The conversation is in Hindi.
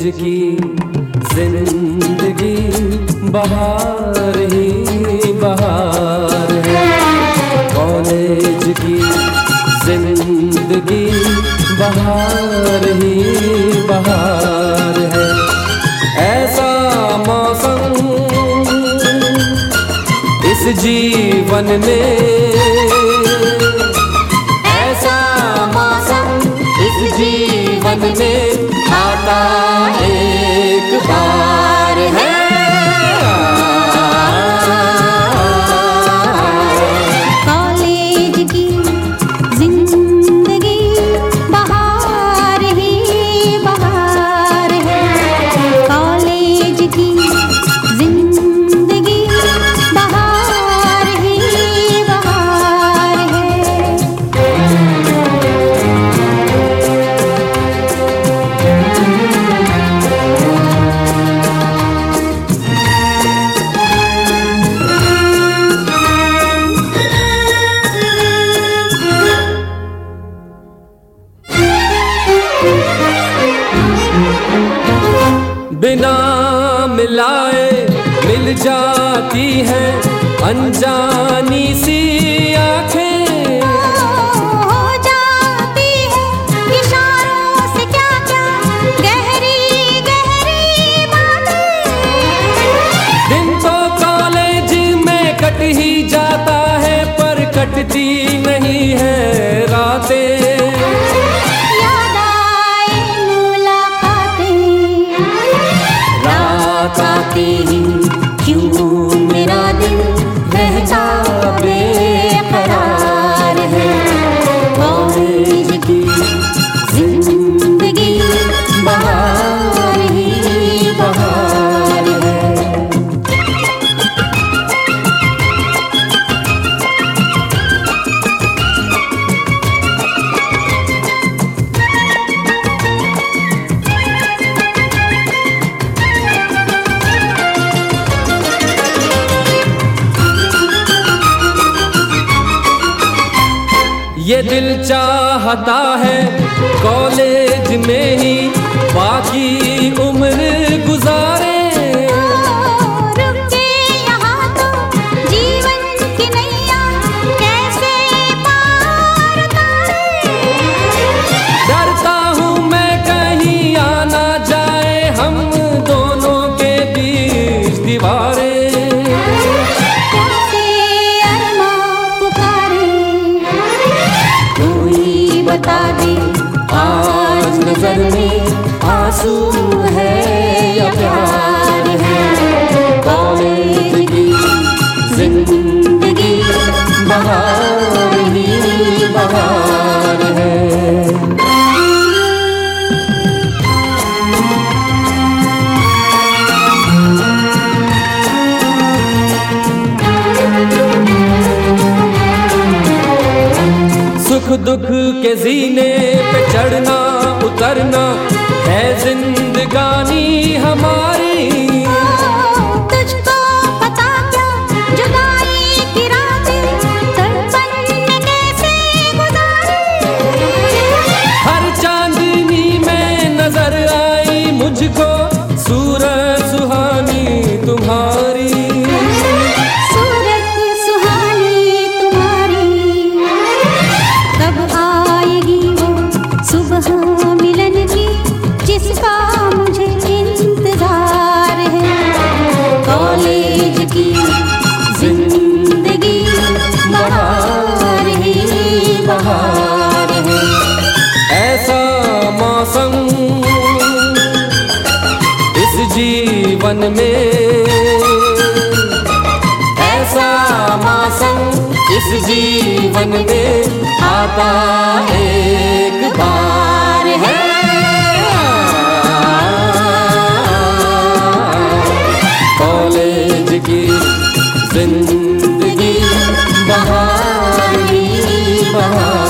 की जिंदगी बहार ही बहार है। कॉलेज की जिंदगी बहार ही बहार है। ऐसा मौसम इस जीवन में, ऐसा मौसम इस जीवन में आता एक बार है। कॉलेज की जिंदगी बहार ही बहार है। कॉलेज की जिंदगी बहार ही बहार है। बिना मिलाए मिल जाती हैं अनजानी सी आंखें। हो जाती है इशारों से क्या क्या गहरी गहरी बातें। दिन तो कॉलेज में कट ही जाता है पर कटती नहीं है रातें। आती क्यों मेरा दिल रहता बेकरार है। कॉलेज की जिंदगी बहार ही बहार है। ये दिल चाहता है कॉलेज में ही बाकी उम्र गुजारे। रुके यहाँ तो जीवन की नैया कैसे पार उतारे। डरता हूँ मैं कहीं आना जाए हम दोनों के बीच दीवारें। बता दे आज नजर में आंसू है या प्यार है। कॉलेज की जिंदगी बहार ही बहार है। सुख दुख के जीने पे चढ़ना उतरना है जिंदगानी हमारी। तुझको पता क्या जुदाई की रातें तड़पन में कैसे गुजारी। हर चांदनी में नजर आई मुझको सूरत सुहानी तुम्हारी। सुबह मिलन की जिसका मुझे इंतजार है। कॉलेज की जिंदगी बहार ही बहार है। ऐसा मौसम इस जीवन में, ऐसा मौसम इस जीवन में आता एक बार है। कॉलेज की जिंदगी बहार ही बहार।